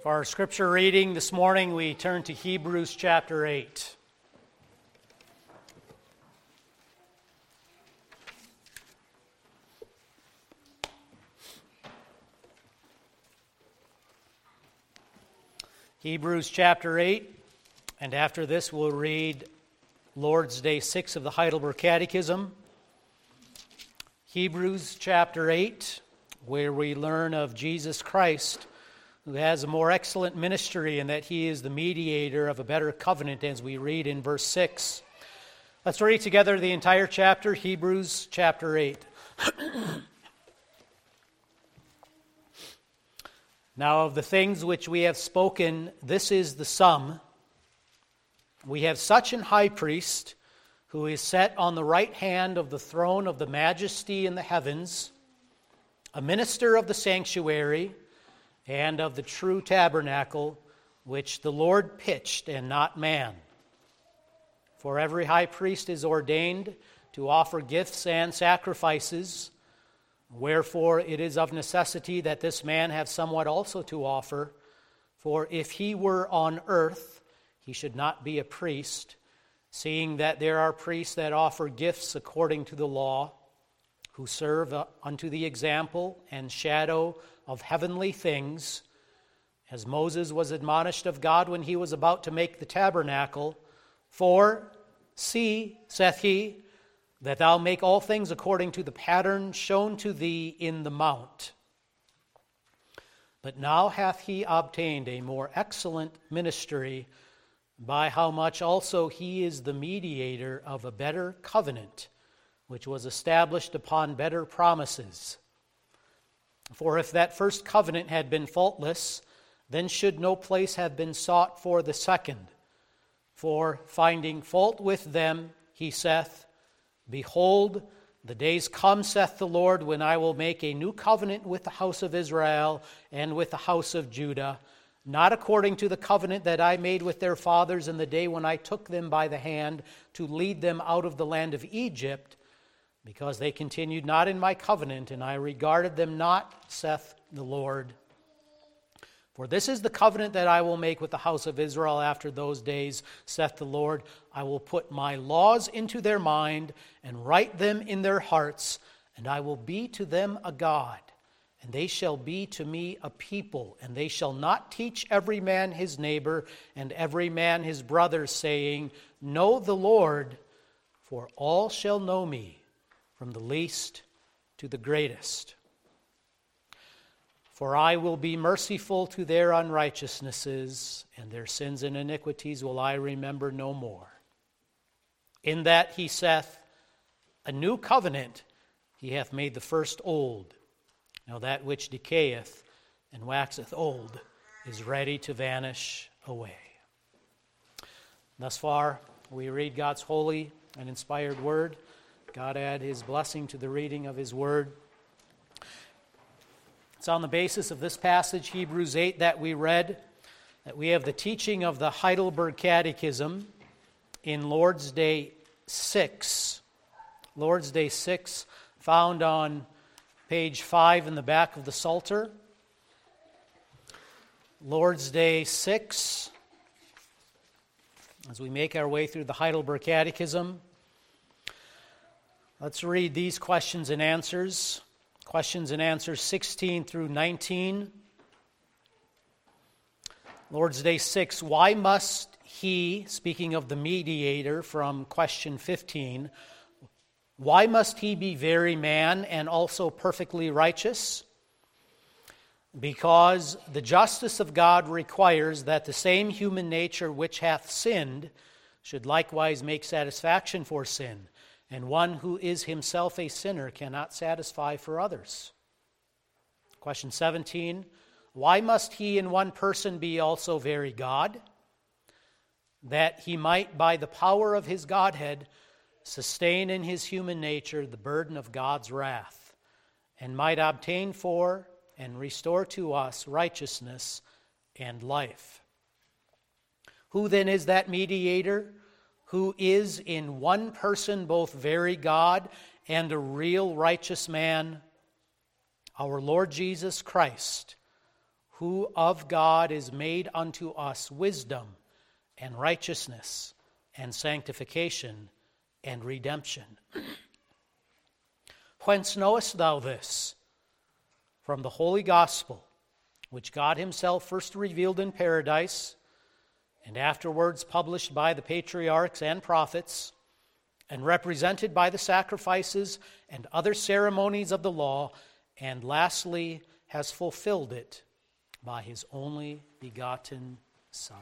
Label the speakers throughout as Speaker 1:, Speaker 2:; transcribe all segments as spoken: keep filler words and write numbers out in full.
Speaker 1: For our scripture reading this morning, we turn to Hebrews chapter eight. Hebrews chapter eight, and after this we'll read Lord's Day six of the Heidelberg Catechism. Hebrews chapter eight, where we learn of Jesus Christ, who has a more excellent ministry in that he is the mediator of a better covenant, as we read in verse six. Let's read together the entire chapter, Hebrews chapter eight. Now of the things which we have spoken, this is the sum. We have such an high priest who is set on the right hand of the throne of the majesty in the heavens, a minister of the sanctuary and of the true tabernacle, which the Lord pitched and not man. For every high priest is ordained to offer gifts and sacrifices, wherefore it is of necessity that this man have somewhat also to offer. For if he were on earth, he should not be a priest, seeing that there are priests that offer gifts according to the law, who serve unto the example and shadow of heavenly things, as Moses was admonished of God when he was about to make the tabernacle. For, see, saith he, that thou make all things according to the pattern shown to thee in the mount. But now hath he obtained a more excellent ministry, by how much also he is the mediator of a better covenant, which was established upon better promises. For if that first covenant had been faultless, then should no place have been sought for the second. For finding fault with them, he saith, Behold, the days come, saith the Lord, when I will make a new covenant with the house of Israel and with the house of Judah, not according to the covenant that I made with their fathers in the day when I took them by the hand to lead them out of the land of Egypt, because they continued not in my covenant, and I regarded them not, saith the Lord. For this is the covenant that I will make with the house of Israel after those days, saith the Lord. I will put my laws into their mind, and write them in their hearts, and I will be to them a God, and they shall be to me a people, and they shall not teach every man his neighbor, and every man his brother, saying, Know the Lord, for all shall know me, from the least to the greatest. For I will be merciful to their unrighteousnesses, and their sins and iniquities will I remember no more. In that he saith, A new covenant he hath made the first old. Now that which decayeth and waxeth old is ready to vanish away. Thus far, we read God's holy and inspired word. God add his blessing to the reading of his word. It's on the basis of this passage, Hebrews eight, that we read, that we have the teaching of the Heidelberg Catechism in Lord's Day six. Lord's Day six, found on page five in the back of the Psalter. Lord's Day six, as we make our way through the Heidelberg Catechism. Let's read these questions and answers. Questions and answers sixteen through nineteen. Lord's Day six, why must he, speaking of the mediator from question fifteen, why must he be very man and also perfectly righteous? Because the justice of God requires that the same human nature which hath sinned should likewise make satisfaction for sin. And one who is himself a sinner cannot satisfy for others. Question seventeen, why must he in one person be also very God? That he might, by the power of his Godhead, sustain in his human nature the burden of God's wrath, and might obtain for and restore to us righteousness and life. Who then is that mediator? Who is in one person both very God and a real righteous man? Our Lord Jesus Christ, who of God is made unto us wisdom and righteousness and sanctification and redemption. Whence knowest thou this? From the holy gospel, which God himself first revealed in paradise, and afterwards published by the patriarchs and prophets, and represented by the sacrifices and other ceremonies of the law, and lastly has fulfilled it by his only begotten Son.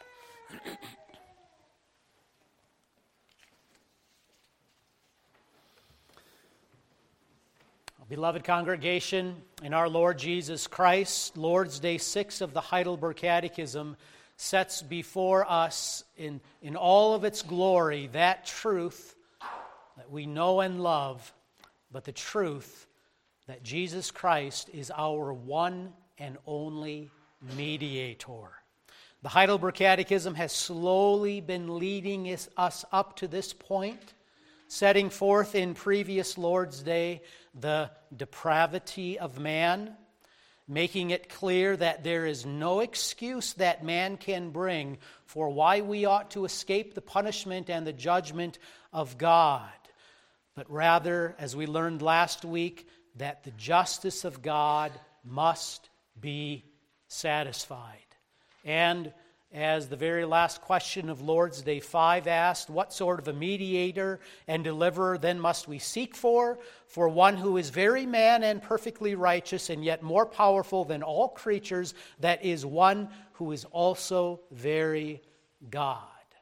Speaker 1: Beloved congregation, in our Lord Jesus Christ, Lord's Day six of the Heidelberg Catechism sets before us in, in all of its glory that truth that we know and love, but the truth that Jesus Christ is our one and only mediator. The Heidelberg Catechism has slowly been leading us up to this point, setting forth in previous Lord's Day the depravity of man, making it clear that there is no excuse that man can bring for why we ought to escape the punishment and the judgment of God, but rather, as we learned last week, that the justice of God must be satisfied. And as the very last question of Lord's Day five asked, what sort of a mediator and deliverer then must we seek for? For one who is very man and perfectly righteous and yet more powerful than all creatures, that is one who is also very God.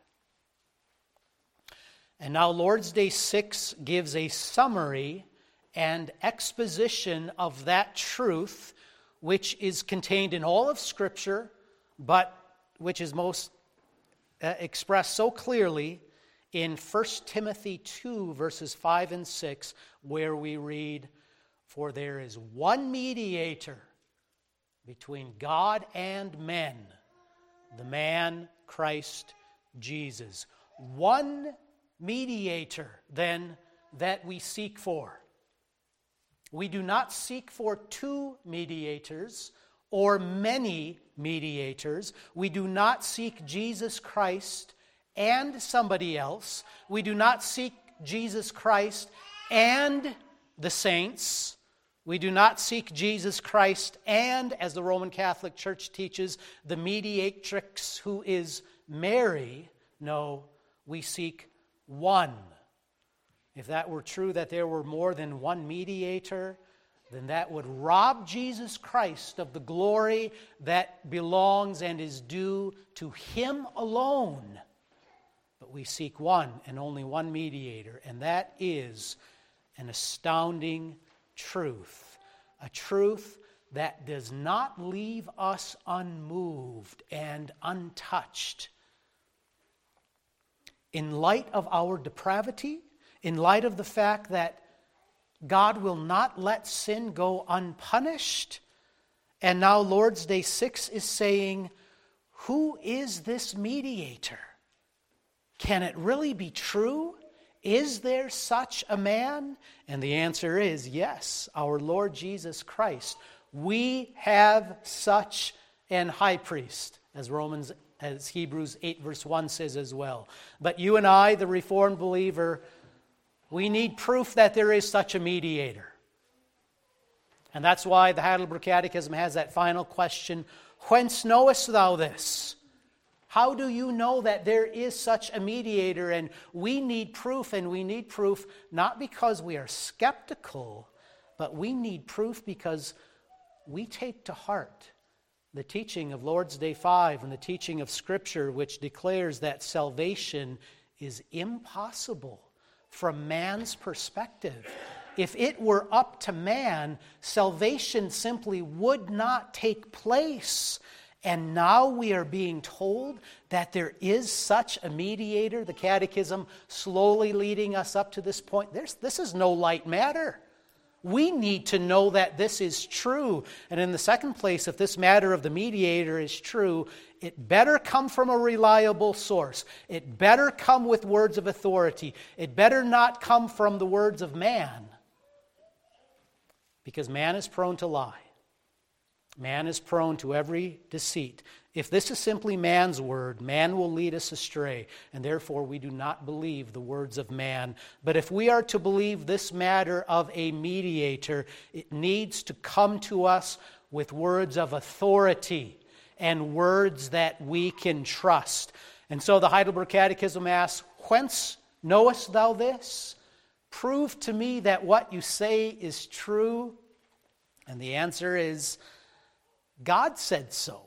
Speaker 1: And now Lord's Day six gives a summary and exposition of that truth which is contained in all of Scripture, but which is most uh, expressed so clearly in First Timothy two, verses five and six, where we read, "For there is one mediator between God and men, the man Christ Jesus." One mediator, then, that we seek for. We do not seek for two mediators or many mediators. We do not seek Jesus Christ and somebody else. We do not seek Jesus Christ and the saints. We do not seek Jesus Christ and, as the Roman Catholic Church teaches, the mediatrix who is Mary. No, we seek one. If that were true, that there were more than one mediator, then that would rob Jesus Christ of the glory that belongs and is due to him alone. But we seek one and only one mediator, and that is an astounding truth. A truth that does not leave us unmoved and untouched. In light of our depravity, in light of the fact that God will not let sin go unpunished, and now Lord's Day six is saying, who is this mediator? Can it really be true? Is there such a man? And the answer is yes, our Lord Jesus Christ. We have such an high priest, as Romans, as Hebrews eight verse one says as well. But you and I, the Reformed believer, we need proof that there is such a mediator. And that's why the Heidelberg Catechism has that final question, whence knowest thou this? How do you know that there is such a mediator? And we need proof, and we need proof not because we are skeptical, but we need proof because we take to heart the teaching of Lord's Day five and the teaching of Scripture, which declares that salvation is impossible from man's perspective. If it were up to man, salvation simply would not take place. And now we are being told that there is such a mediator. The Catechism slowly leading us up to this point. There's, this is no light matter. We need to know that this is true. And in the second place, if this matter of the mediator is true, it better come from a reliable source. It better come with words of authority. It better not come from the words of man, because man is prone to lie. Man is prone to every deceit. If this is simply man's word, man will lead us astray, and therefore we do not believe the words of man. But if we are to believe this matter of a mediator, it needs to come to us with words of authority and words that we can trust. And so the Heidelberg Catechism asks, "Whence knowest thou this? Prove to me that what you say is true." And the answer is, God said so.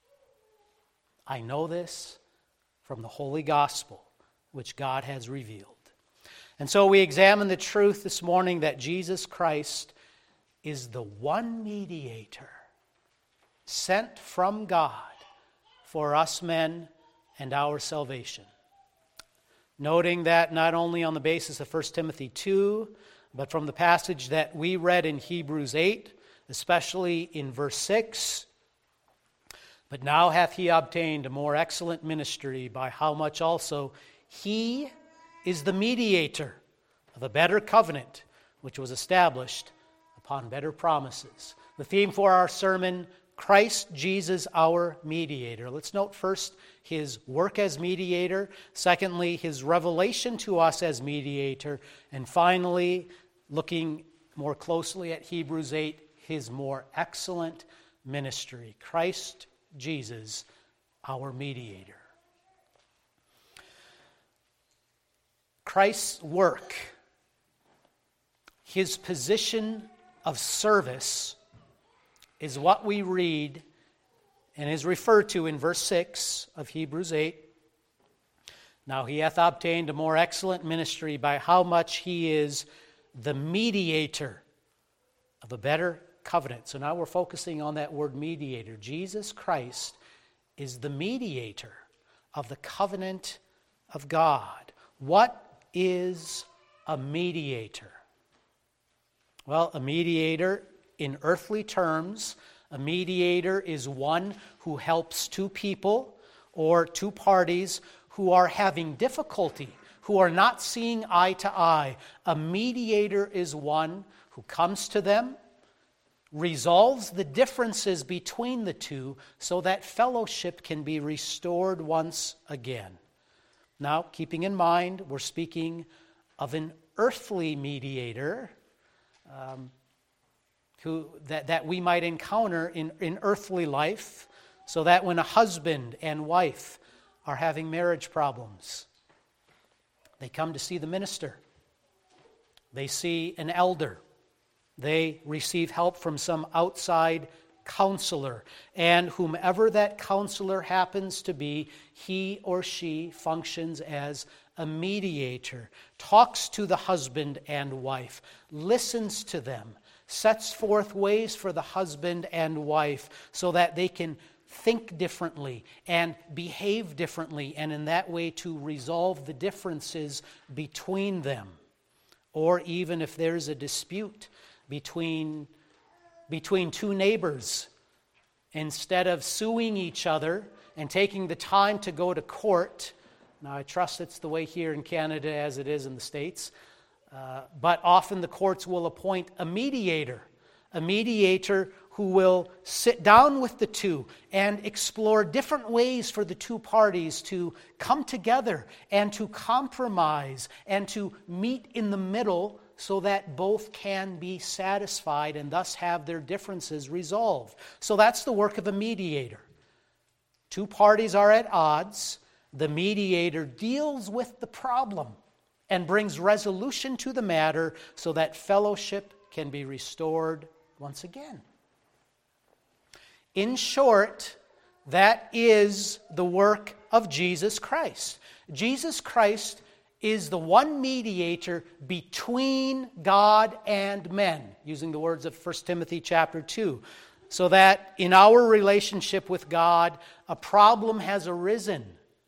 Speaker 1: I know this from the Holy Gospel, which God has revealed. And so we examine the truth this morning that Jesus Christ is the one mediator sent from God for us men and our salvation. Noting that not only on the basis of First Timothy two, but from the passage that we read in Hebrews eight, especially in verse six, "But now hath he obtained a more excellent ministry, by how much also he is the mediator of a better covenant, which was established upon better promises." The theme for our sermon, Christ Jesus our mediator. Let's note first his work as mediator, secondly his revelation to us as mediator, and finally, looking more closely at Hebrews eight, his more excellent ministry. Christ Jesus our mediator. Christ's work, his position of service, is what we read and is referred to in verse six of Hebrews eight. "Now he hath obtained a more excellent ministry, by how much he is the mediator of a better covenant." So now we're focusing on that word mediator. Jesus Christ is the mediator of the covenant of God. What is a mediator? Well, a mediator, in earthly terms, a mediator is one who helps two people or two parties who are having difficulty, who are not seeing eye to eye. A mediator is one who comes to them, resolves the differences between the two so that fellowship can be restored once again. Now, keeping in mind, we're speaking of an earthly mediator, um, who that, that we might encounter in, in earthly life, so that when a husband and wife are having marriage problems, they come to see the minister. They see an elder. They receive help from some outside counselor. And whomever that counselor happens to be, he or she functions as a mediator, talks to the husband and wife, listens to them, sets forth ways for the husband and wife so that they can think differently and behave differently, and in that way to resolve the differences between them. Or even if there's a dispute between, between two neighbors, instead of suing each other and taking the time to go to court, now I trust it's the way here in Canada as it is in the States, Uh, but often the courts will appoint a mediator, a mediator who will sit down with the two and explore different ways for the two parties to come together and to compromise and to meet in the middle so that both can be satisfied and thus have their differences resolved. So that's the work of a mediator. Two parties are at odds. The mediator deals with the problem and brings resolution to the matter so that fellowship can be restored once again. In short, that is the work of Jesus Christ. Jesus Christ is the one mediator between God and men, using the words of First Timothy chapter two, so that in our relationship with God, a problem has arisen.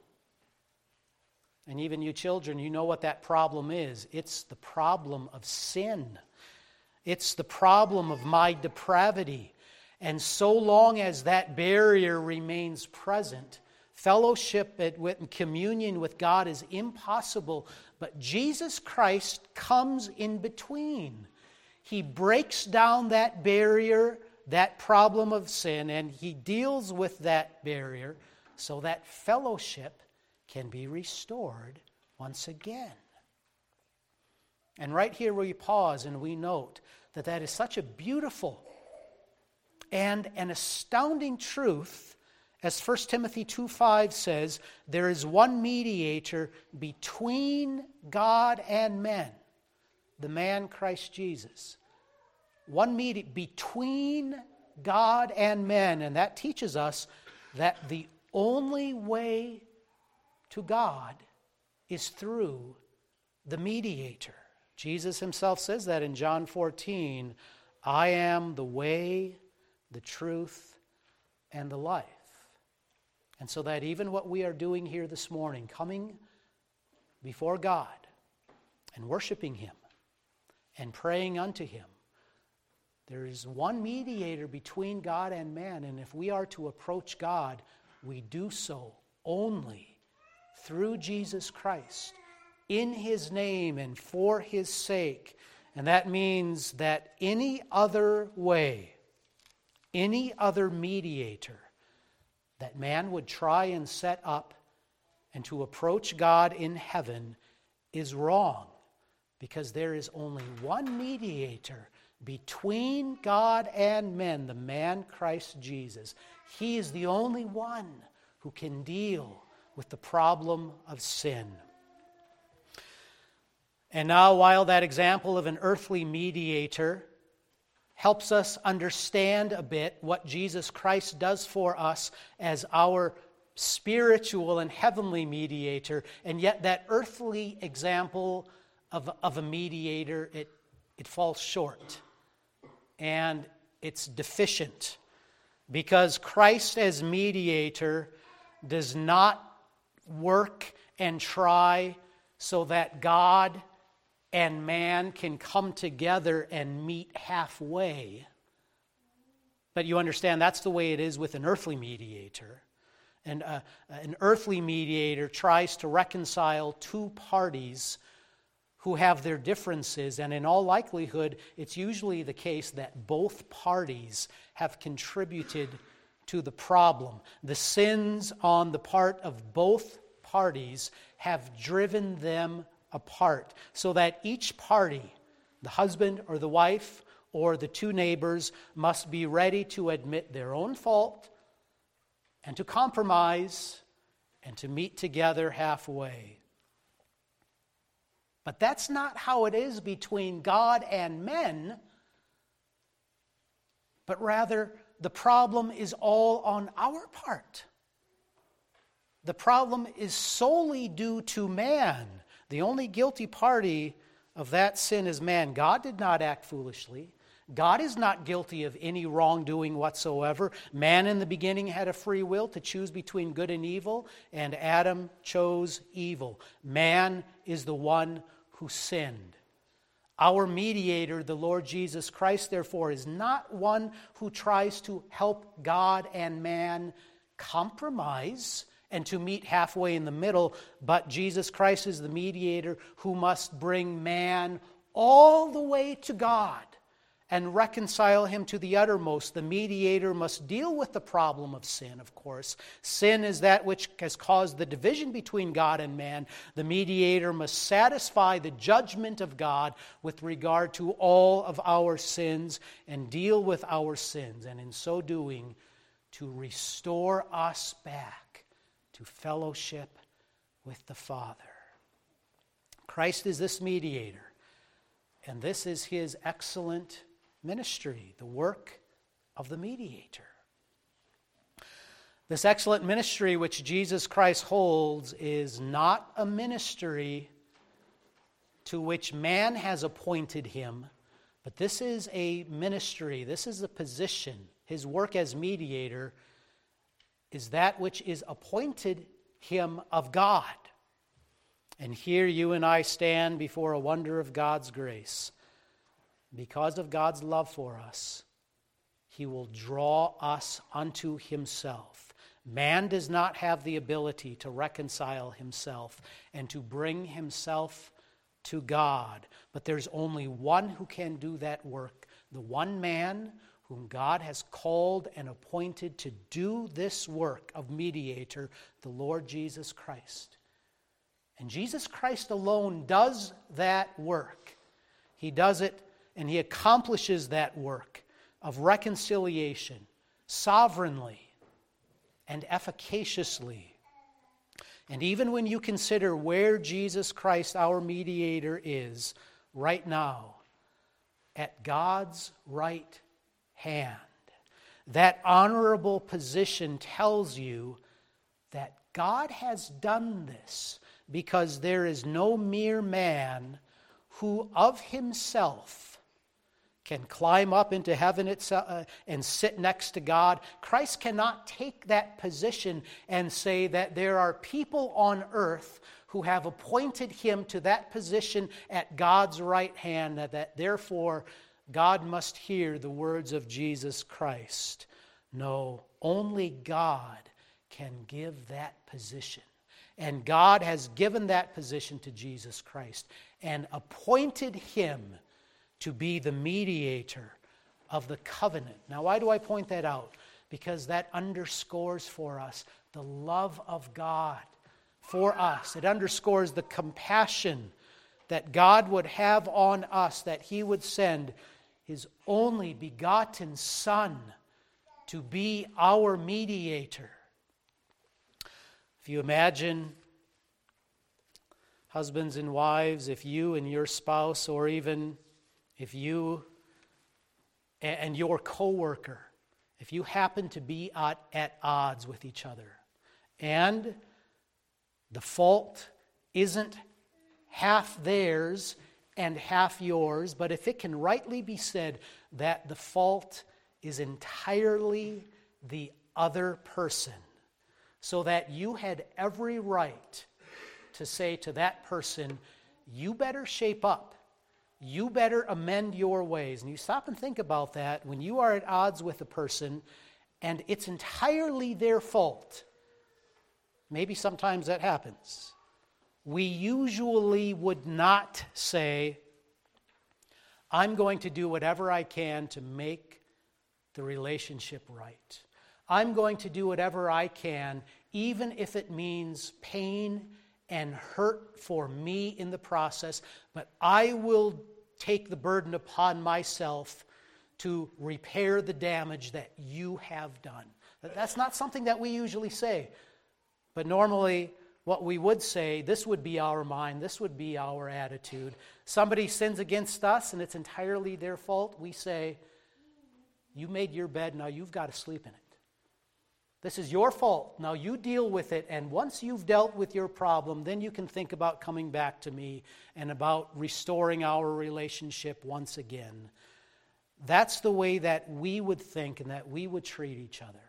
Speaker 1: And even you children, you know what that problem is. It's the problem of sin. It's the problem of my depravity. And so long as that barrier remains present, fellowship and communion with God is impossible. But Jesus Christ comes in between. He breaks down that barrier that problem of sin, and he deals with that barrier so that fellowship can be restored once again. And right here we pause and we note that that is such a beautiful and an astounding truth. As First Timothy two five says, there is one mediator between God and men, the man Christ Jesus. One mediator between God and men, and that teaches us that the only way to God is through the mediator. Jesus himself says that in John fourteen, I am the way, the truth, and the life. And so that even what we are doing here this morning, coming before God and worshiping him and praying unto him, there is one mediator between God and man, and if we are to approach God, we do so only through Jesus Christ, in his name and for his sake. And that means that any other way, any other mediator that man would try and set up and to approach God in heaven is wrong, because there is only one mediator between God and men, the man Christ Jesus. He is the only one who can deal with the problem of sin. And now, while that example of an earthly mediator helps us understand a bit what Jesus Christ does for us as our spiritual and heavenly mediator, and yet that earthly example of, of a mediator, it, it falls short. And it's deficient, because Christ as mediator does not work and try so that God and man can come together and meet halfway. But you understand that's the way it is with an earthly mediator. And uh, an earthly mediator tries to reconcile two parties who have their differences, and in all likelihood, it's usually the case that both parties have contributed to the problem. The sins on the part of both parties have driven them apart, so that each party, the husband or the wife or the two neighbors, must be ready to admit their own fault and to compromise and to meet together halfway. But that's not how it is between God and men, but rather the problem is all on our part. The problem is solely due to man. The only guilty party of that sin is man. God did not act foolishly. God is not guilty of any wrongdoing whatsoever. Man in the beginning had a free will to choose between good and evil, and Adam chose evil. Man is the one who sinned. Our mediator, the Lord Jesus Christ, therefore, is not one who tries to help God and man compromise and to meet halfway in the middle, but Jesus Christ is the mediator who must bring man all the way to God and reconcile him to the uttermost. The mediator must deal with the problem of sin, of course. Sin is that which has caused the division between God and man. The mediator must satisfy the judgment of God with regard to all of our sins and deal with our sins, and in so doing, to restore us back to fellowship with the Father. Christ is this mediator, and this is his excellent ministry, the work of the mediator. This excellent ministry which Jesus Christ holds is not a ministry to which man has appointed him, but this is a ministry, this is a position. His work as mediator is that which is appointed him of God. And here you and I stand before a wonder of God's grace. Because of God's love for us, he will draw us unto himself. Man does not have the ability to reconcile himself and to bring himself to God. But there's only one who can do that work, the one man whom God has called and appointed to do this work of mediator, the Lord Jesus Christ. And Jesus Christ alone does that work. He does it and he accomplishes that work of reconciliation sovereignly and efficaciously. And even when you consider where Jesus Christ, our mediator, is right now, at God's right hand, that honorable position tells you that God has done this because there is no mere man who of himself can climb up into heaven itself uh, and sit next to God. Christ cannot take that position and say that there are people on earth who have appointed him to that position at God's right hand, that, that therefore God must hear the words of Jesus Christ. No, only God can give that position. And God has given that position to Jesus Christ and appointed him to be the mediator of the covenant. Now, why do I point that out? Because that underscores for us the love of God for us. It underscores the compassion that God would have on us, that he would send his only begotten Son to be our mediator. If you imagine, husbands and wives, if you and your spouse, or even if you and your coworker, if you happen to be at, at odds with each other, and the fault isn't half theirs and half yours, but if it can rightly be said that the fault is entirely the other person, so that you had every right to say to that person, you better shape up. You better amend your ways. And you stop and think about that when you are at odds with a person and it's entirely their fault. Maybe sometimes that happens. We usually would not say, I'm going to do whatever I can to make the relationship right. I'm going to do whatever I can, even if it means pain and hurt for me in the process, but I will take the burden upon myself to repair the damage that you have done. That's not something that we usually say. But normally, what we would say, this would be our mind, this would be our attitude. Somebody sins against us and it's entirely their fault. We say, you made your bed, now you've got to sleep in it. This is your fault. Now you deal with it, and once you've dealt with your problem, then you can think about coming back to me and about restoring our relationship once again. That's the way that we would think and that we would treat each other.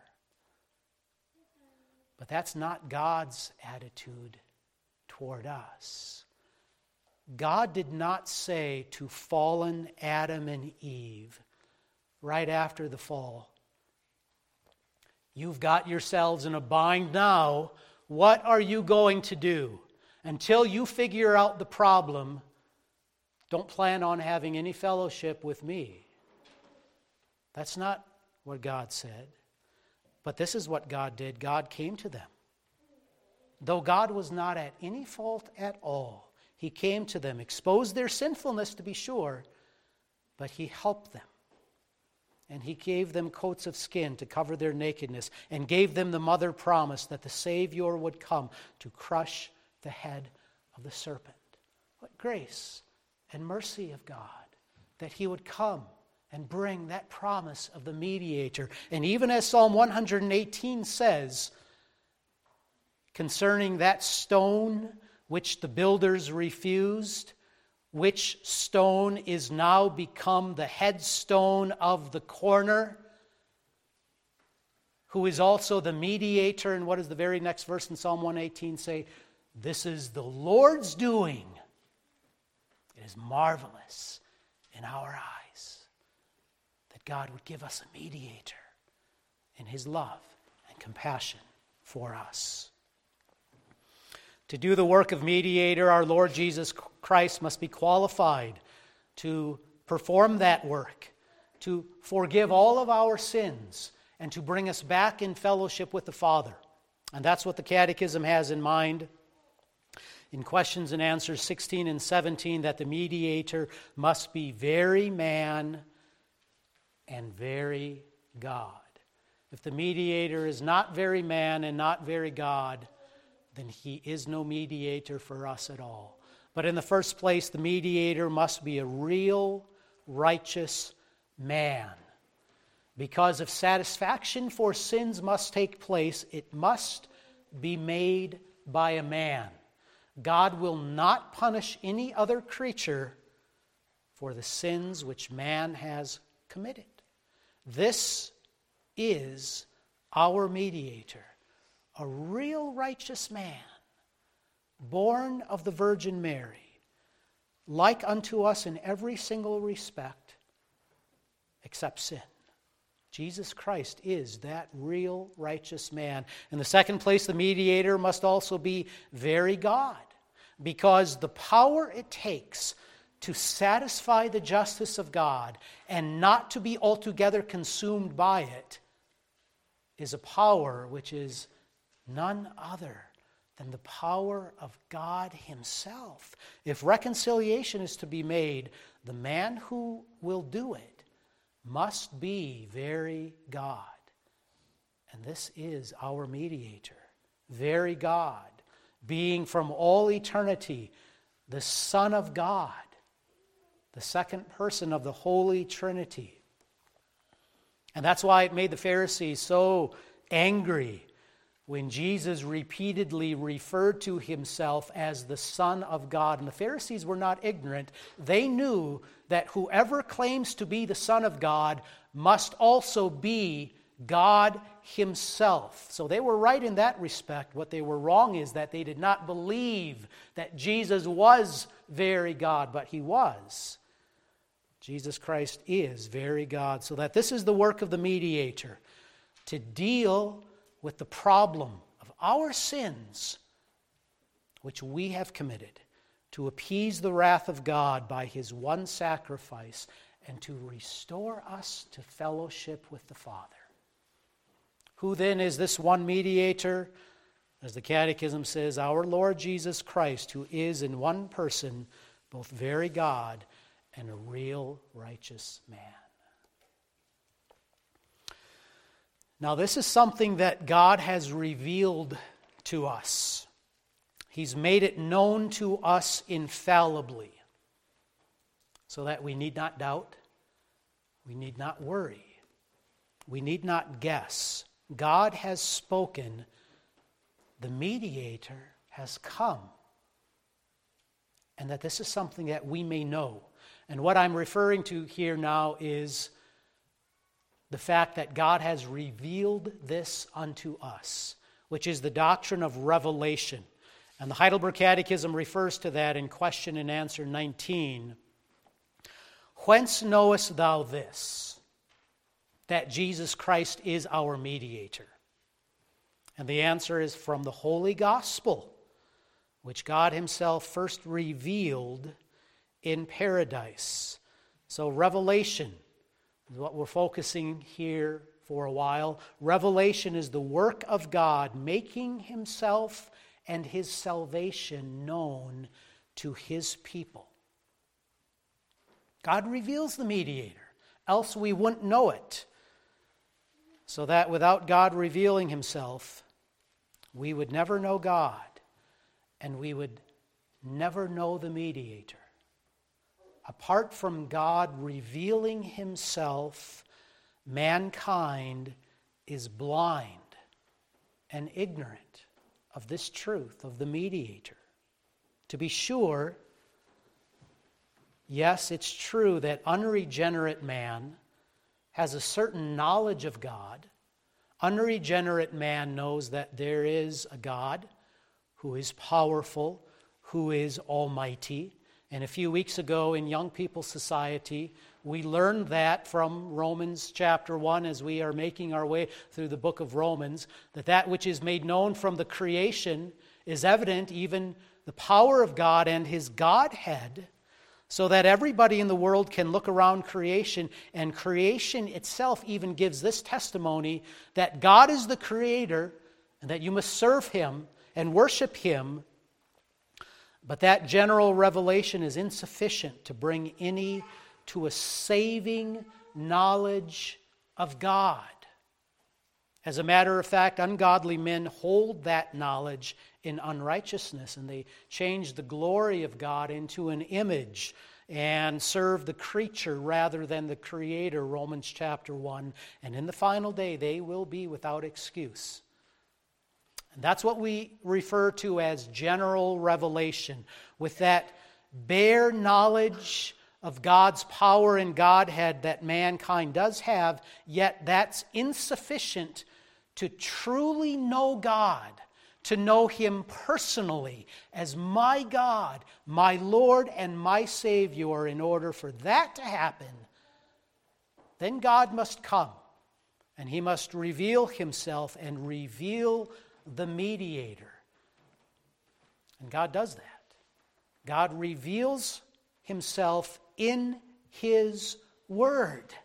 Speaker 1: But that's not God's attitude toward us. God did not say to fallen Adam and Eve right after the fall, you've got yourselves in a bind now. What are you going to do? Until you figure out the problem, don't plan on having any fellowship with me. That's not what God said. But this is what God did. God came to them. Though God was not at any fault at all, he came to them, exposed their sinfulness to be sure, but he helped them. And he gave them coats of skin to cover their nakedness, and gave them the mother promise that the Savior would come to crush the head of the serpent. What grace and mercy of God that he would come and bring that promise of the mediator. And even as Psalm one eighteen says, concerning that stone which the builders refused, which stone is now become the headstone of the corner, who is also the mediator. And what does the very next verse in Psalm one eighteen say? This is the Lord's doing. It is marvelous in our eyes that God would give us a mediator in his love and compassion for us. To do the work of mediator, our Lord Jesus Christ must be qualified to perform that work, to forgive all of our sins and to bring us back in fellowship with the Father. And that's what the Catechism has in mind in questions and answers sixteen and seventeen, that the mediator must be very man and very God. If the mediator is not very man and not very God, then he is no mediator for us at all. But in the first place, the mediator must be a real, righteous man. Because if satisfaction for sins must take place, it must be made by a man. God will not punish any other creature for the sins which man has committed. This is our mediator, a real righteous man, born of the Virgin Mary, like unto us in every single respect, except sin. Jesus Christ is that real righteous man. In the second place, the mediator must also be very God, because the power it takes to satisfy the justice of God and not to be altogether consumed by it is a power which is none other than the power of God himself. If reconciliation is to be made, the man who will do it must be very God. And this is our mediator, very God, being from all eternity the Son of God, the second person of the Holy Trinity. And that's why it made the Pharisees so angry when Jesus repeatedly referred to himself as the Son of God. And the Pharisees were not ignorant. They knew that whoever claims to be the Son of God must also be God himself. So they were right in that respect. What they were wrong is that they did not believe that Jesus was very God, but he was. Jesus Christ is very God. So that this is the work of the mediator, to deal with the problem of our sins which we have committed, to appease the wrath of God by his one sacrifice, and to restore us to fellowship with the Father. Who then is this one mediator? As the Catechism says, our Lord Jesus Christ, who is in one person both very God and a real righteous man. Now, this is something that God has revealed to us. He's made it known to us infallibly, so that we need not doubt, we need not worry, we need not guess. God has spoken, the mediator has come, and that this is something that we may know. And what I'm referring to here now is the fact that God has revealed this unto us, which is the doctrine of revelation. And the Heidelberg Catechism refers to that in question and answer nineteen. Whence knowest thou this, that Jesus Christ is our mediator? And the answer is from the Holy Gospel, which God himself first revealed in paradise. So revelation is what we're focusing here for a while. Revelation is the work of God making himself and his salvation known to his people. God reveals the mediator, else we wouldn't know it. So that without God revealing himself, we would never know God, and we would never know the mediator. Apart from God revealing himself, mankind is blind and ignorant of this truth of the mediator. To be sure, yes, it's true that unregenerate man has a certain knowledge of God. Unregenerate man knows that there is a God who is powerful, who is almighty. And a few weeks ago in Young People's Society, we learned that from Romans chapter one as we are making our way through the book of Romans, that that which is made known from the creation is evident, even the power of God and his Godhead, so that everybody in the world can look around creation, and creation itself even gives this testimony that God is the creator and that you must serve him and worship him. But that general revelation is insufficient to bring any to a saving knowledge of God. As a matter of fact, ungodly men hold that knowledge in unrighteousness, and they change the glory of God into an image and serve the creature rather than the Creator, Romans chapter one. And in the final day, they will be without excuse. And that's what we refer to as general revelation. With that bare knowledge of God's power and Godhead that mankind does have, yet that's insufficient to truly know God, to know him personally as my God, my Lord, and my Savior. In order for that to happen, then God must come, and he must reveal himself and reveal the mediator. And God does that. God reveals himself in his word.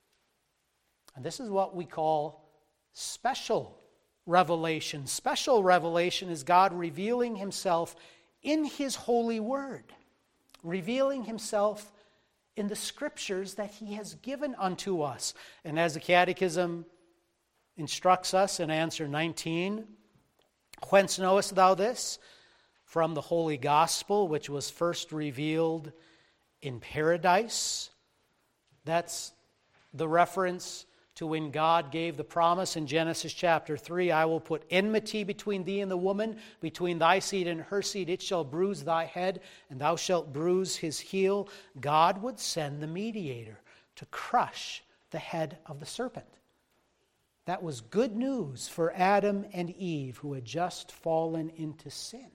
Speaker 1: And this is what we call special revelation. Special revelation is God revealing himself in his holy word, revealing himself in the scriptures that he has given unto us. And as the Catechism instructs us in answer nineteen, whence knowest thou this? From the Holy Gospel, which was first revealed in paradise. That's the reference to when God gave the promise in Genesis chapter three, I will put enmity between thee and the woman, between thy seed and her seed. It shall bruise thy head, and thou shalt bruise his heel. God would send the mediator to crush the head of the serpent. That was good news for Adam and Eve, who had just fallen into sin.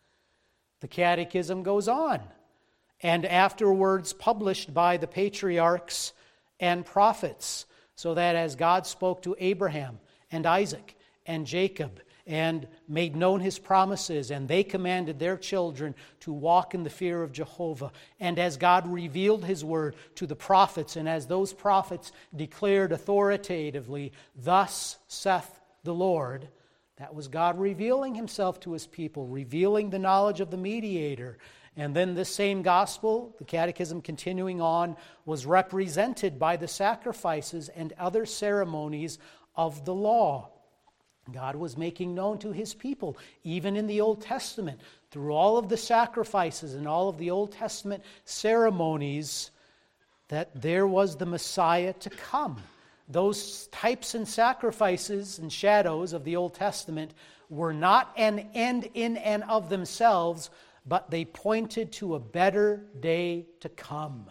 Speaker 1: The Catechism goes on, and afterwards published by the patriarchs and prophets, so that as God spoke to Abraham and Isaac and Jacob and made known his promises, and they commanded their children to walk in the fear of Jehovah, and as God revealed his word to the prophets, and as those prophets declared authoritatively, thus saith the Lord, that was God revealing himself to his people, revealing the knowledge of the mediator. And then this same gospel, the Catechism continuing on, was represented by the sacrifices and other ceremonies of the law. God was making known to his people, even in the Old Testament, through all of the sacrifices and all of the Old Testament ceremonies, that there was the Messiah to come. Those types and sacrifices and shadows of the Old Testament were not an end in and of themselves, but they pointed to a better day to come.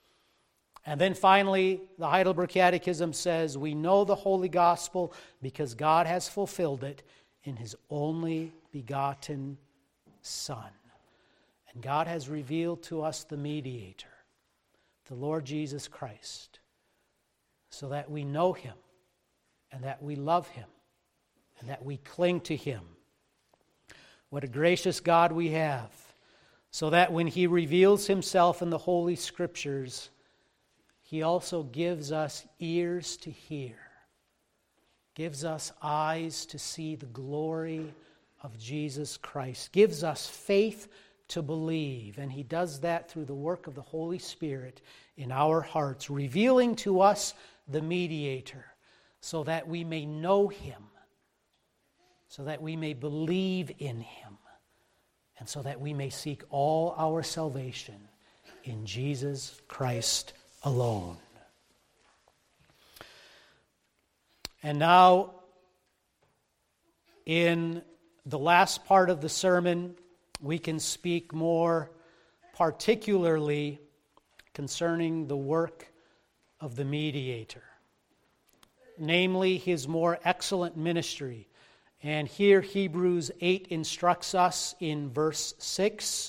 Speaker 1: And then finally, the Heidelberg Catechism says, we know the Holy Gospel because God has fulfilled it in his only begotten Son. And God has revealed to us the mediator, the Lord Jesus Christ, so that we know him and that we love him and that we cling to him. What a gracious God we have, so that when he reveals himself in the Holy Scriptures, he also gives us ears to hear, gives us eyes to see the glory of Jesus Christ, gives us faith to believe, and he does that through the work of the Holy Spirit in our hearts, revealing to us the mediator, so that we may know him, so that we may believe in him, and so that we may seek all our salvation in Jesus Christ alone. And now, in the last part of the sermon, we can speak more particularly concerning the work of the mediator, namely his more excellent ministry. And here Hebrews eight instructs us in verse six,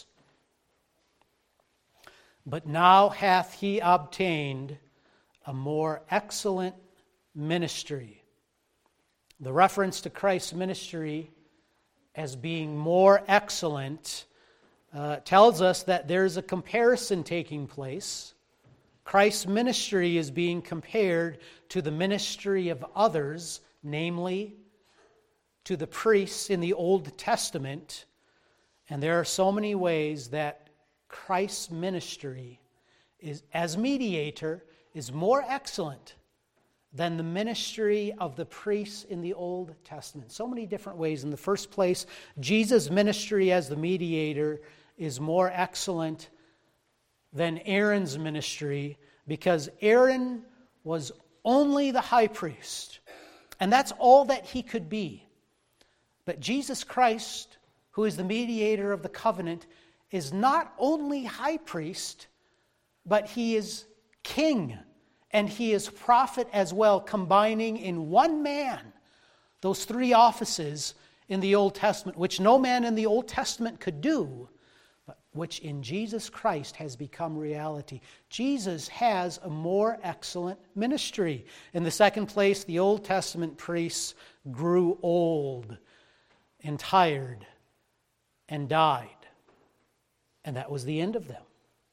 Speaker 1: but now hath he obtained a more excellent ministry. The reference to Christ's ministry as being more excellent uh, tells us that there's a comparison taking place. Christ's ministry is being compared to the ministry of others, namely to the priests in the Old Testament. And there are so many ways that Christ's ministry is, as mediator, is more excellent than the ministry of the priests in the Old Testament. So many different ways. In the first place, Jesus' ministry as the mediator is more excellent than Aaron's ministry, because Aaron was only the high priest, and that's all that he could be. But Jesus Christ, who is the mediator of the covenant, is not only high priest, but he is king, and he is prophet as well, combining in one man those three offices in the Old Testament, which no man in the Old Testament could do, but which in Jesus Christ has become reality. Jesus has a more excellent ministry. In the second place, the Old Testament priests grew old and tired and died. And that was the end of them.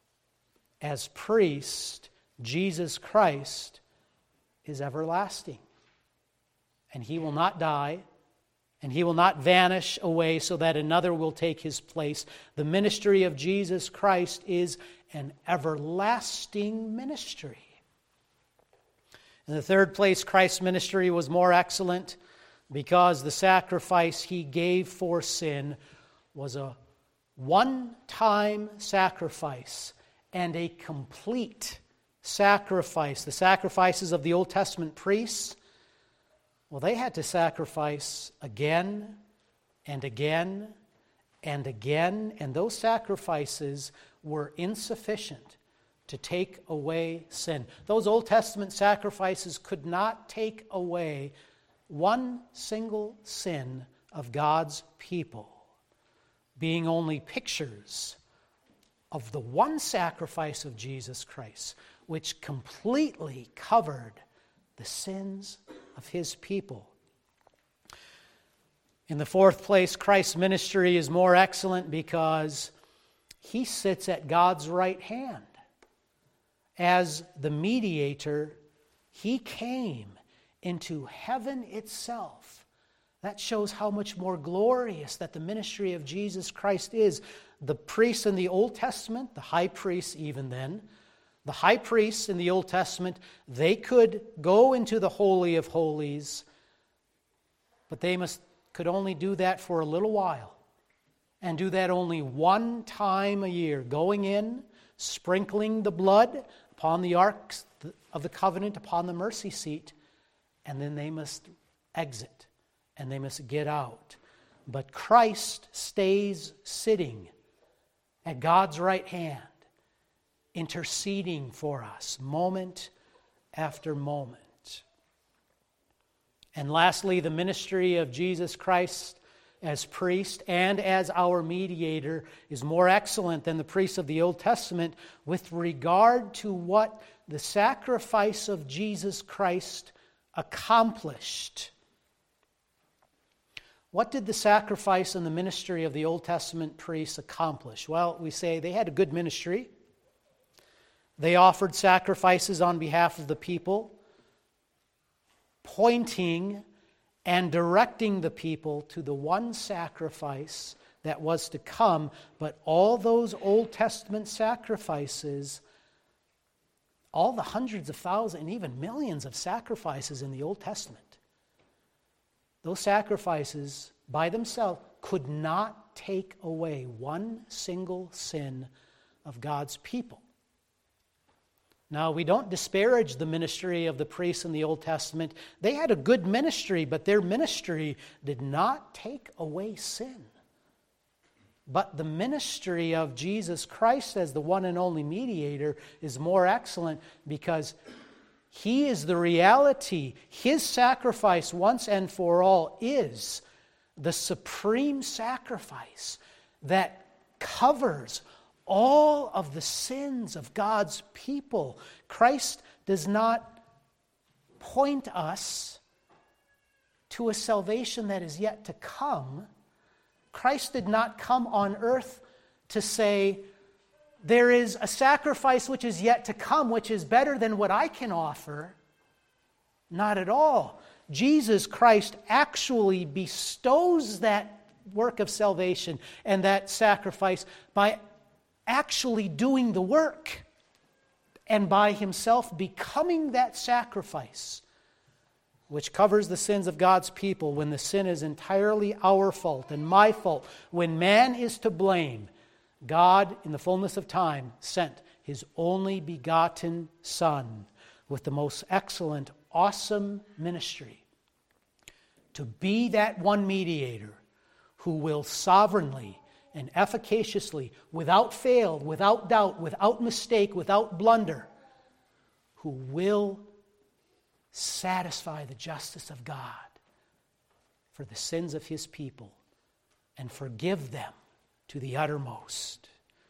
Speaker 1: As priest, Jesus Christ is everlasting. And he will not die, and he will not vanish away so that another will take his place. The ministry of Jesus Christ is an everlasting ministry. In the third place, Christ's ministry was more excellent because the sacrifice he gave for sin was a one-time sacrifice and a complete sacrifice. The sacrifices of the Old Testament priests, well, they had to sacrifice again and again and again, and those sacrifices were insufficient to take away sin. Those Old Testament sacrifices could not take away one single sin of God's people, being only pictures of the one sacrifice of Jesus Christ, which completely covered the sins of his people. In the fourth place, Christ's ministry is more excellent because he sits at God's right hand. As the mediator, he came into heaven itself. That shows how much more glorious that the ministry of Jesus Christ is. The priests in the Old Testament, the high priests even then, the high priests in the Old Testament, they could go into the Holy of Holies, but they must could only do that for a little while, and do that only one time a year, going in, sprinkling the blood upon the ark of the covenant, upon the mercy seat, and then they must exit, and they must get out. But Christ stays sitting at God's right hand, interceding for us moment after moment. And lastly, the ministry of Jesus Christ as priest and as our mediator is more excellent than the priests of the Old Testament with regard to what the sacrifice of Jesus Christ accomplished. What did the sacrifice and the ministry of the Old Testament priests accomplish? Well, we say they had a good ministry. They offered sacrifices on behalf of the people, pointing and directing the people to the one sacrifice that was to come. But all those Old Testament sacrifices, all the hundreds of thousands and even millions of sacrifices in the Old Testament, those sacrifices by themselves could not take away one single sin of God's people. Now, we don't disparage the ministry of the priests in the Old Testament. They had a good ministry, but their ministry did not take away sin. But the ministry of Jesus Christ as the one and only mediator is more excellent because he is the reality. His sacrifice once and for all is the supreme sacrifice that covers all of the sins of God's people. Christ does not point us to a salvation that is yet to come. Christ did not come on earth to say, there is a sacrifice which is yet to come, which is better than what I can offer. Not at all. Jesus Christ actually bestows that work of salvation and that sacrifice by actually doing the work and by himself becoming that sacrifice, which covers the sins of God's people when the sin is entirely our fault and my fault. When man is to blame, God, in the fullness of time, sent his only begotten Son with the most excellent, awesome ministry to be that one mediator who will sovereignly and efficaciously, without fail, without doubt, without mistake, without blunder, who will satisfy the justice of God for the sins of his people and forgive them to the uttermost.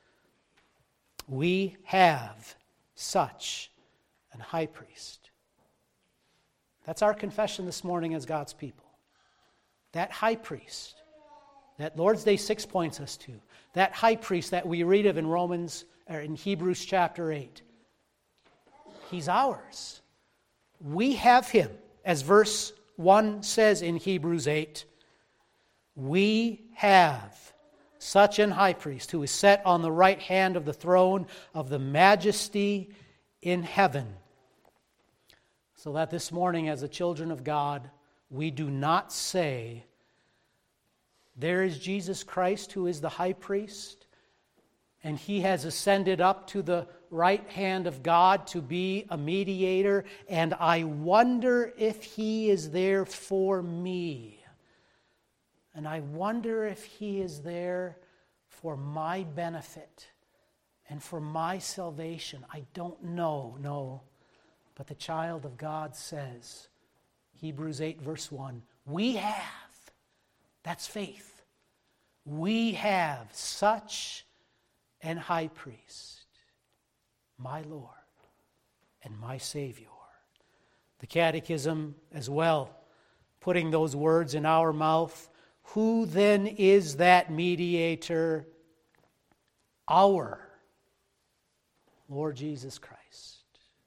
Speaker 1: We have such an high priest. That's our confession this morning as God's people. That high priest that Lord's Day six points us to, that high priest that we read of in Romans or in Hebrews chapter eight. He's ours. We have him, as verse one says in Hebrews eight. We have such an high priest who is set on the right hand of the throne of the majesty in heaven. So that this morning, as the children of God, we do not say, there is Jesus Christ who is the high priest, and he has ascended up to the right hand of God to be a mediator, and I wonder if he is there for me. And I wonder if he is there for my benefit and for my salvation. I don't know, no. But the child of God says, Hebrews eight verse one, we have, that's faith, we have such an high priest, my Lord and my Savior. The Catechism as well, putting those words in our mouth. Who then is that mediator? Our Lord Jesus Christ,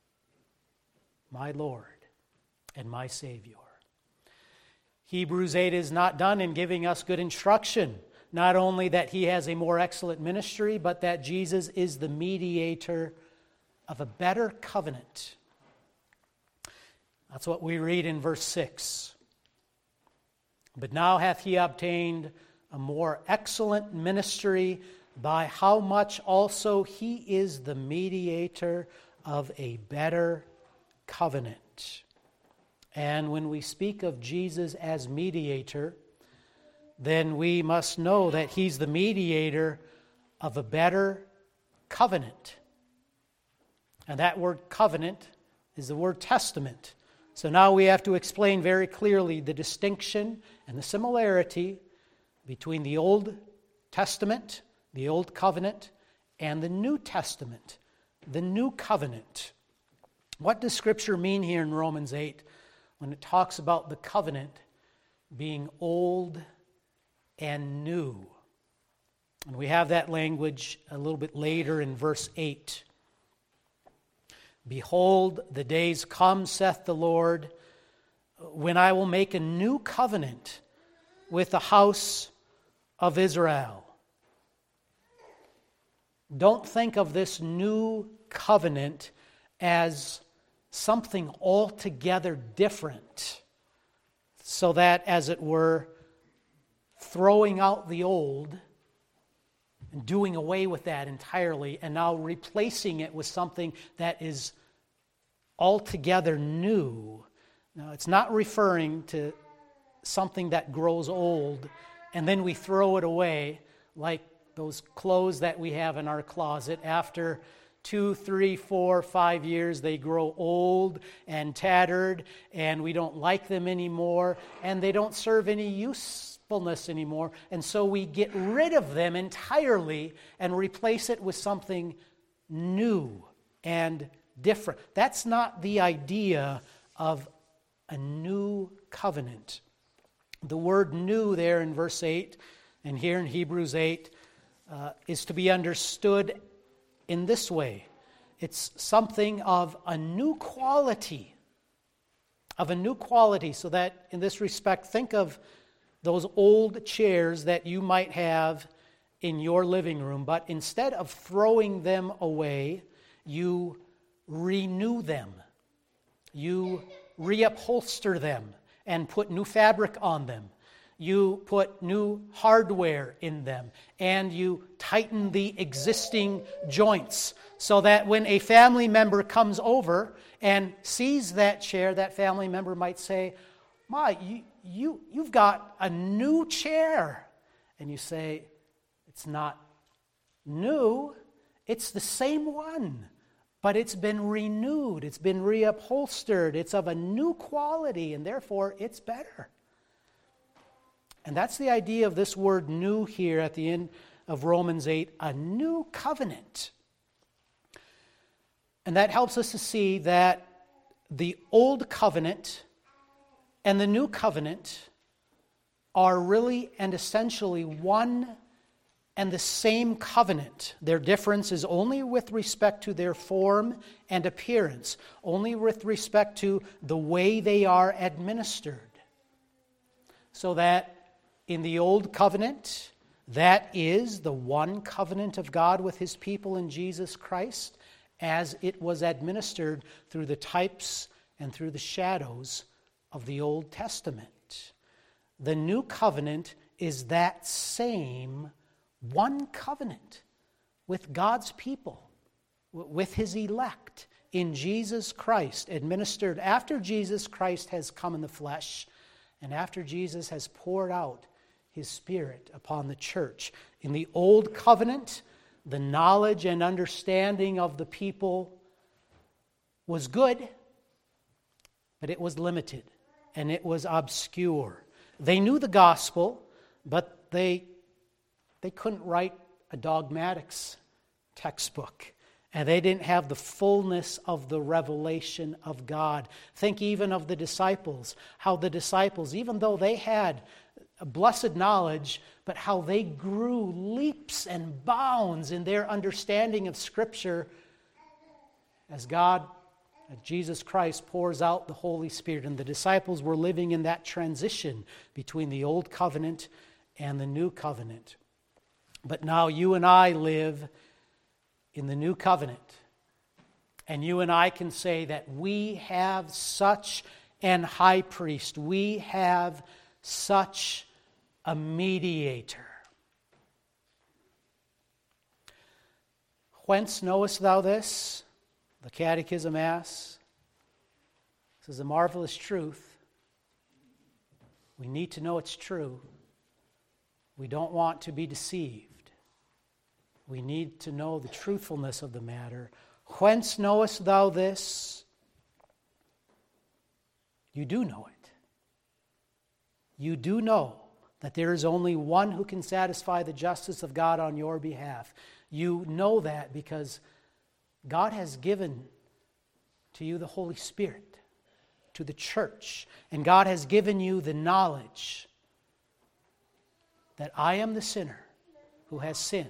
Speaker 1: my Lord and my Savior. Hebrews eight is not done in giving us good instruction. Not only that he has a more excellent ministry, but that Jesus is the mediator of a better covenant. That's what we read in verse six. But now hath he obtained a more excellent ministry, by how much also he is the mediator of a better covenant. And when we speak of Jesus as mediator, then we must know that he's the mediator of a better covenant. And that word covenant is the word testament. So now we have to explain very clearly the distinction and the similarity between the Old Testament, the Old Covenant, and the New Testament, the New Covenant. What does Scripture mean here in Romans eight when it talks about the covenant being old and new? And we have that language a little bit later in verse eight. Behold, the days come, saith the Lord, when I will make a new covenant with the house of Israel. Don't think of this new covenant as something altogether different, so that, as it were, throwing out the old and doing away with that entirely and now replacing it with something that is altogether new. Now, it's not referring to something that grows old and then we throw it away like those clothes that we have in our closet. After two, three, four, five years, they grow old and tattered, and we don't like them anymore, and they don't serve any usefulness anymore, and so we get rid of them entirely and replace it with something new and different. That's not the idea of a new covenant. The word new there in verse eight, and here in Hebrews eight, uh, is to be understood in this way. It's something of a new quality, of a new quality, so that in this respect, think of those old chairs that you might have in your living room, but instead of throwing them away, you renew them. You reupholster them and put new fabric on them. You put new hardware in them, and you tighten the existing joints so that when a family member comes over and sees that chair, that family member might say, "Ma, you, you, you've got a new chair." And you say, "It's not new, it's the same one, but it's been renewed, it's been reupholstered, it's of a new quality, and therefore it's better." And that's the idea of this word new here at the end of Romans eight, a new covenant. And that helps us to see that the old covenant and the new covenant are really and essentially one and the same covenant. Their difference is only with respect to their form and appearance, only with respect to the way they are administered. So that in the old covenant, that is the one covenant of God with his people in Jesus Christ, as it was administered through the types and through the shadows of the Old Testament. The new covenant is that same one covenant with God's people, with his elect in Jesus Christ, administered after Jesus Christ has come in the flesh and after Jesus has poured out his Spirit upon the church. In the old covenant, the knowledge and understanding of the people was good, but it was limited and it was obscure. They knew the gospel, but they, they couldn't write a dogmatics textbook. And they didn't have the fullness of the revelation of God. Think even of the disciples, how the disciples, even though they had a blessed knowledge, but how they grew leaps and bounds in their understanding of Scripture as God, as Jesus Christ pours out the Holy Spirit. And the disciples were living in that transition between the old covenant and the new covenant. But now you and I live in the new covenant. And you and I can say that we have such an high priest. We have such a mediator. Whence knowest thou this? The Catechism asks. This is a marvelous truth. We need to know it's true. We don't want to be deceived. We need to know the truthfulness of the matter. Whence knowest thou this? You do know it. You do know that there is only one who can satisfy the justice of God on your behalf. You know that because God has given to you the Holy Spirit, to the church, and God has given you the knowledge that I am the sinner who has sinned,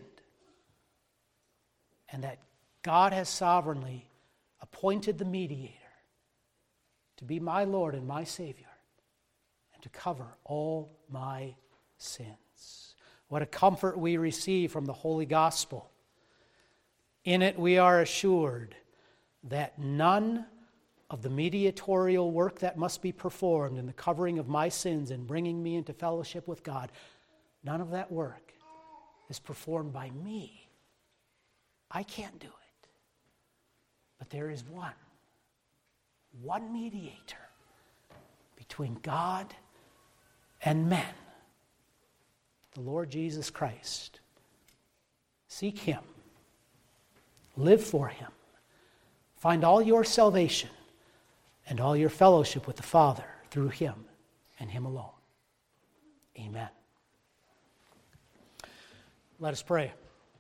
Speaker 1: and that God has sovereignly appointed the mediator to be my Lord and my Savior, and to cover all my sins. What a comfort we receive from the Holy Gospel. In it we are assured that none of the mediatorial work that must be performed in the covering of my sins and bringing me into fellowship with God, none of that work is performed by me. I can't do it. But there is one, one mediator between God and men, the Lord Jesus Christ. Seek him. Live for him. Find all your salvation and all your fellowship with the Father through him and him alone. Amen. Let us pray.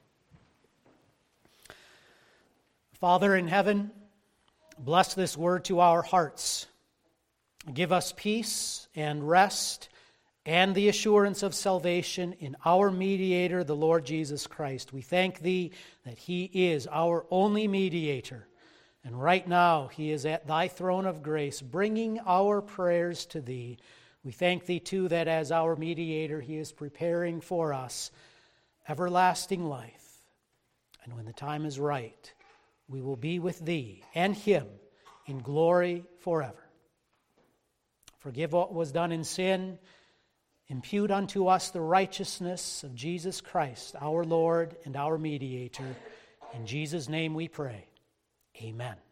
Speaker 1: Father in heaven, bless this word to our hearts. Give us peace and rest and the assurance of salvation in our mediator, the Lord Jesus Christ. We thank Thee that He is our only mediator. And right now He is at Thy throne of grace, bringing our prayers to Thee. We thank Thee, too, that as our mediator, He is preparing for us everlasting life. And when the time is right, we will be with Thee and Him in glory forever. Forgive what was done in sin. Impute unto us the righteousness of Jesus Christ, our Lord and our mediator. In Jesus' name we pray. Amen.